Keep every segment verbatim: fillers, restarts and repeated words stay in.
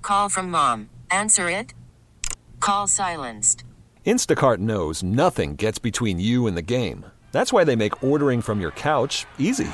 Call from mom. Answer it. Call silenced. Instacart knows nothing gets between you and the game. That's why they make ordering from your couch easy.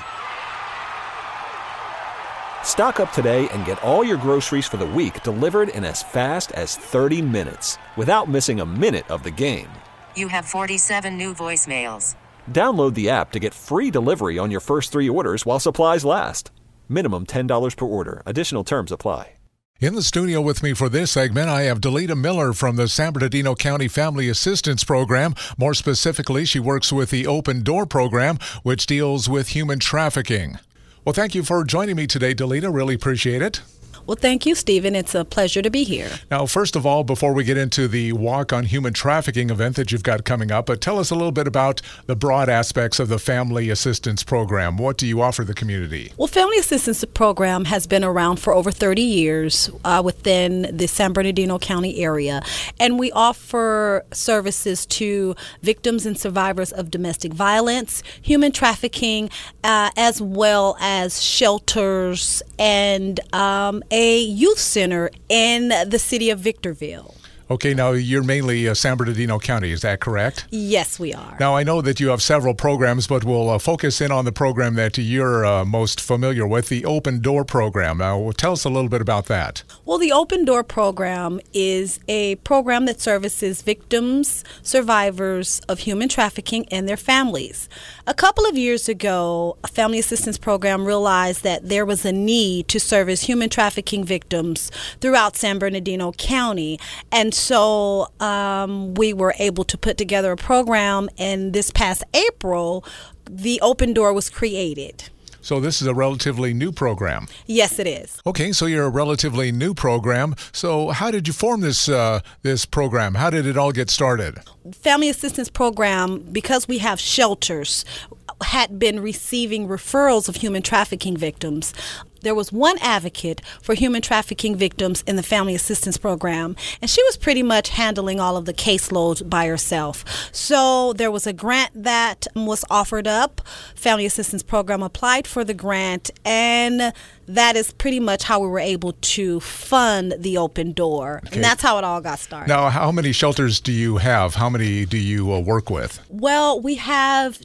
Stock up today and get all your groceries for the week delivered in as fast as thirty minutes without missing a minute of the game. You have forty-seven new voicemails. Download the app to get free delivery on your first three orders while supplies last. Minimum ten dollars per order. Additional terms apply. In the studio with me for this segment, I have Delita Miller from the San Bernardino County Family Assistance Program. More specifically, she works with the Open Door Program, which deals with human trafficking. Well, thank you for joining me today, Delita. Really appreciate it. Well, thank you, Stephen. It's a pleasure to be here. Now, first of all, before we get into the Walk on Human Trafficking event that you've got coming up, but tell us a little bit about the broad aspects of the Family Assistance Program. What do you offer the community? Well, Family Assistance Program has been around for over thirty years uh, within the San Bernardino County area, and we offer services to victims and survivors of domestic violence, human trafficking, uh, as well as shelters and um, a youth center in the city of Victorville. Okay, now you're mainly uh, San Bernardino County, is that correct? Yes, we are. Now, I know that you have several programs, but we'll uh, focus in on the program that you're uh, most familiar with, the Open Door Program. Now, tell us a little bit about that. Well, the Open Door Program is a program that services victims, survivors of human trafficking, and their families. A couple of years ago, a Family Assistance Program realized that there was a need to service human trafficking victims throughout San Bernardino County, and so um, we were able to put together a program, and this past April, the Open Door was created. So this is a relatively new program. Yes, it is. Okay, so you're a relatively new program. So how did you form this uh, this program? How did it all get started? Family Assistance Program, because we have shelters, had been receiving referrals of human trafficking victims. There was one advocate for human trafficking victims in the Family Assistance Program, and she was pretty much handling all of the caseload by herself. So there was a grant that was offered up. Family Assistance Program applied for the grant, and that is pretty much how we were able to fund the Open Door. Okay. And that's how it all got started. Now, how many shelters do you have? How many do you uh, work with? Well, we have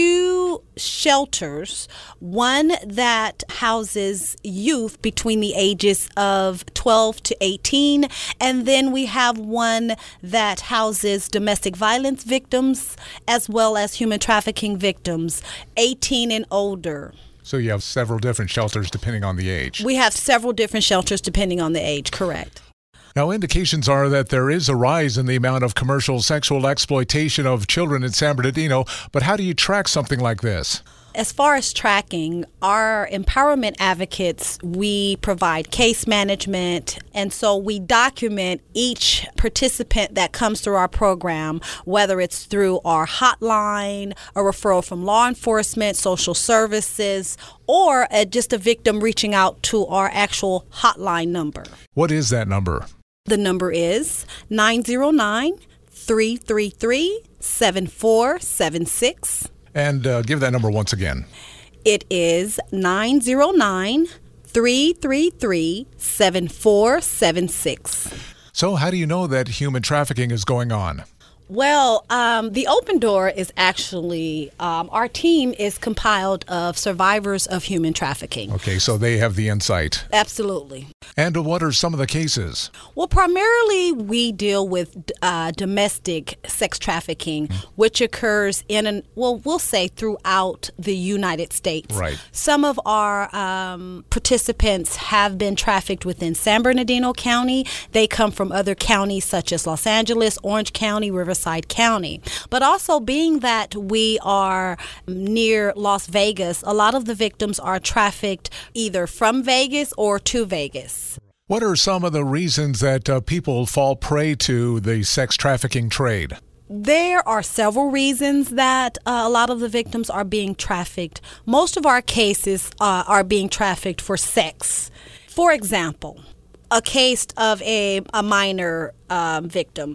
two shelters, one that houses youth between the ages of twelve to eighteen, and then we have one that houses domestic violence victims as well as human trafficking victims, eighteen and older. So you have several different shelters depending on the age. We have several different shelters depending on the age, correct. Now, indications are that there is a rise in the amount of commercial sexual exploitation of children in San Bernardino, but how do you track something like this? As far as tracking, our empowerment advocates, we provide case management, and so we document each participant that comes through our program, whether it's through our hotline, a referral from law enforcement, social services, or a, just a victim reaching out to our actual hotline number. What is that number? The number is nine zero nine, three three three, seven four seven six. And uh, give that number once again. It is nine zero nine, three three three, seven four seven six. So how do you know that human trafficking is going on? Well, um, the Open Door is actually, um, our team is compiled of survivors of human trafficking. Okay, so they have the insight. Absolutely. And what are some of the cases? Well, primarily we deal with uh, domestic sex trafficking, mm. which occurs in, an, well, we'll say throughout the United States. Right. Some of our um, participants have been trafficked within San Bernardino County. They come from other counties such as Los Angeles, Orange County, Riverside County. But also being that we are near Las Vegas, a lot of the victims are trafficked either from Vegas or to Vegas. What are some of the reasons that uh, people fall prey to the sex trafficking trade? There are several reasons that uh, a lot of the victims are being trafficked. Most of our cases uh, are being trafficked for sex. For example, a case of a, a minor um, victim.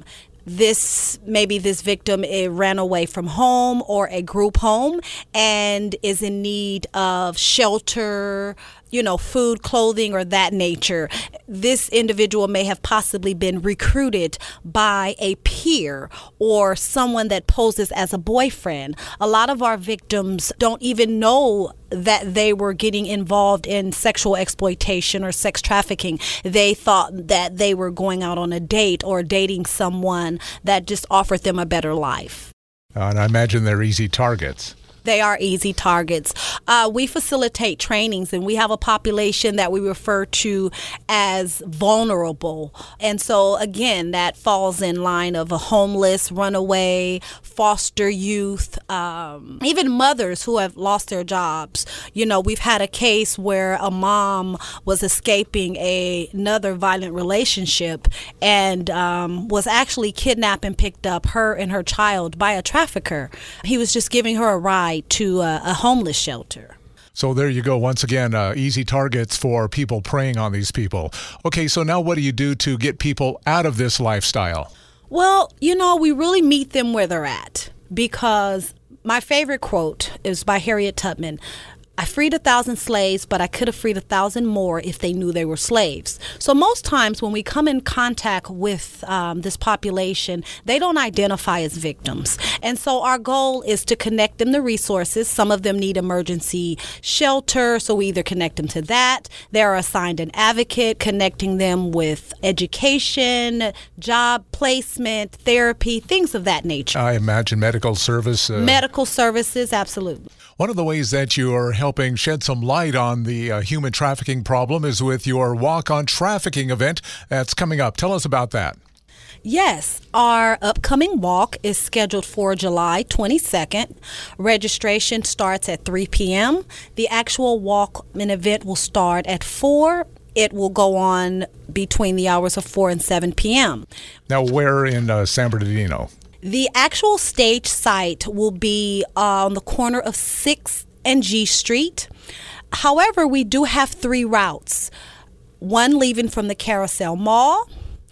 This maybe this victim it ran away from home or a group home and is in need of shelter, you you know, food, clothing, or that nature. This individual may have possibly been recruited by a peer or someone that poses as a boyfriend. A lot of our victims don't even know that they were getting involved in sexual exploitation or sex trafficking. They thought that they were going out on a date or dating someone that just offered them a better life. Uh, and I imagine they're easy targets. They are easy targets. Uh, we facilitate trainings, and we have a population that we refer to as vulnerable. And so, again, that falls in line of a homeless, runaway, foster youth, um, even mothers who have lost their jobs. You know, we've had a case where a mom was escaping a, another violent relationship and um, was actually kidnapped and picked up, her and her child, by a trafficker. He was just giving her a ride to a, a homeless shelter. So there you go. Once again, uh, easy targets for people preying on these people. Okay, so now what do you do to get people out of this lifestyle? Well, you know, we really meet them where they're at, because my favorite quote is by Harriet Tubman. I freed a thousand slaves, but I could have freed a thousand more if they knew they were slaves. So most times when we come in contact with um, this population, they don't identify as victims. And so our goal is to connect them to resources. Some of them need emergency shelter, so we either connect them to that. They're assigned an advocate, connecting them with education, job placement, therapy, things of that nature. I imagine medical service. Uh... Medical services, absolutely. One of the ways that you are helping shed some light on the uh, human trafficking problem is with your Walk on Trafficking event that's coming up. Tell us about that. Yes, our upcoming walk is scheduled for July twenty-second. Registration starts at three p.m. The actual walk and event will start at four. It will go on between the hours of four and seven p.m. Now, where in uh, San Bernardino? The actual stage site will be uh, on the corner of sixth and G Street. However, we do have three routes. One leaving from the Carousel Mall,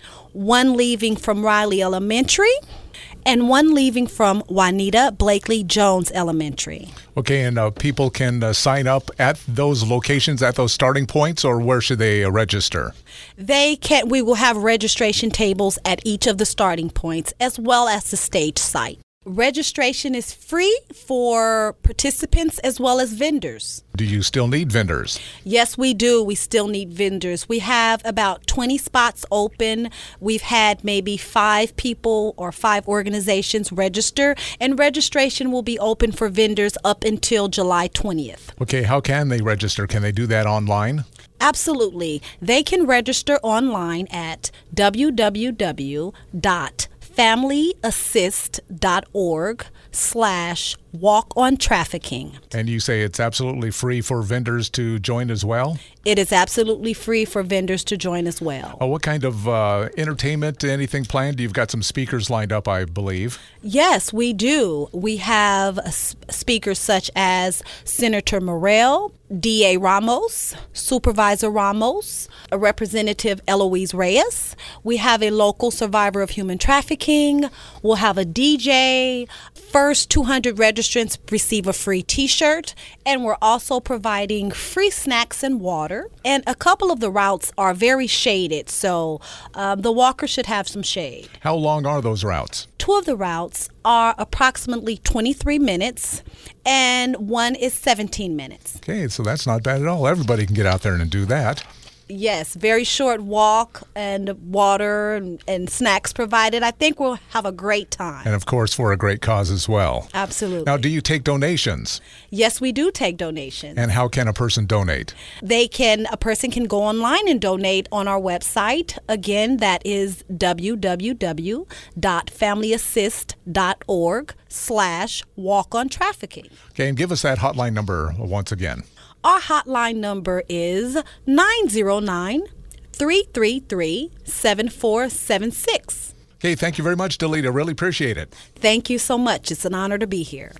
one leaving from Riley Elementary, and one leaving from Juanita Blakely Jones Elementary. Okay, and uh, people can uh, sign up at those locations, at those starting points, or where should they uh, register? They can. We will have registration tables at each of the starting points, as well as the stage site. Registration is free for participants as well as vendors. Do you still need vendors? Yes, we do. We still need vendors. We have about twenty spots open. We've had maybe five people or five organizations register, and registration will be open for vendors up until July twentieth. Okay, how can they register? Can they do that online? Absolutely. They can register online at w w w dot family assist dot org slash walk on trafficking. And you say it's absolutely free for vendors to join as well? It is absolutely free for vendors to join as well. Oh, what kind of uh, entertainment, anything planned? You've got some speakers lined up, I believe. Yes, we do. We have uh, speakers such as Senator Morrell, D A Ramos, Supervisor Ramos, a Representative Eloise Reyes. We have a local survivor of human trafficking. We'll have a D J. First two hundred registrants receive a free T-shirt, and we're also providing free snacks and water. And a couple of the routes are very shaded, so um, the walker should have some shade. How long are those routes? Two of the routes are approximately twenty-three minutes, and one is seventeen minutes. Okay, so that's not bad at all. Everybody can get out there and do that. Yes, very short walk and water and, and snacks provided. I think we'll have a great time. And, of course, for a great cause as well. Absolutely. Now, do you take donations? Yes, we do take donations. And how can a person donate? They can, a person can go online and donate on our website. Again, that is w w w dot family assist dot org slash walk on trafficking. Okay, and give us that hotline number once again. Our hotline number is nine zero nine, three three three, seven four seven six. Okay, thank you very much, Delita. Really appreciate it. Thank you so much. It's an honor to be here.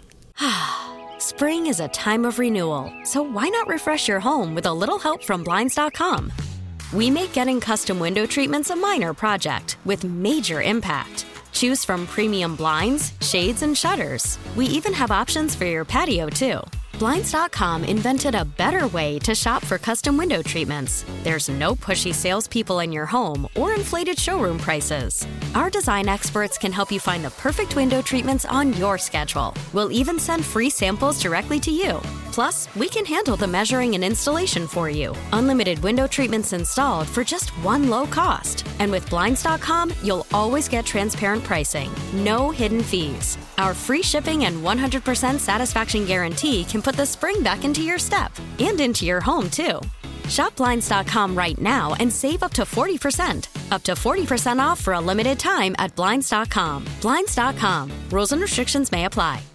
Spring is a time of renewal, so why not refresh your home with a little help from Blinds dot com? We make getting custom window treatments a minor project with major impact. Choose from premium blinds, shades, and shutters. We even have options for your patio, too. Blinds dot com invented a better way to shop for custom window treatments. There's no pushy salespeople in your home or inflated showroom prices. Our design experts can help you find the perfect window treatments on your schedule. We'll even send free samples directly to you. Plus, we can handle the measuring and installation for you. Unlimited window treatments installed for just one low cost. And with Blinds dot com, you'll always get transparent pricing. No hidden fees. Our free shipping and one hundred percent satisfaction guarantee can put the spring back into your step and into your home, too. Shop Blinds dot com right now and save up to forty percent. Up to forty percent off for a limited time at Blinds dot com. Blinds dot com. Rules and restrictions may apply.